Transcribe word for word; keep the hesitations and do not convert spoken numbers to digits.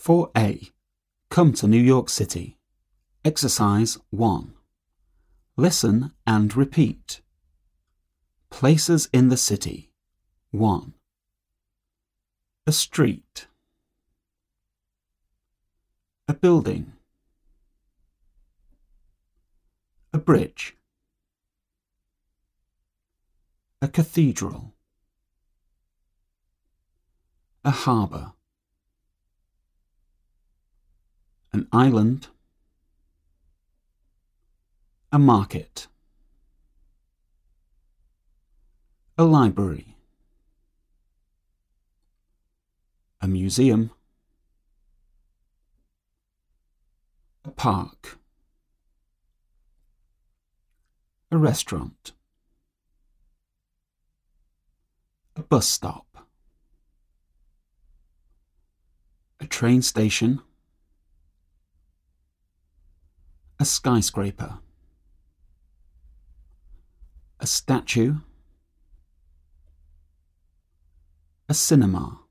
four A. Come to New York City. Exercise one. Listen and repeat. Places in the city. one. A street. A building. A bridge. A cathedral. A harbour. An island. A market. A library. A museum. A park. A restaurant. A bus stop. A train station. A skyscraper. A statue. A cinema.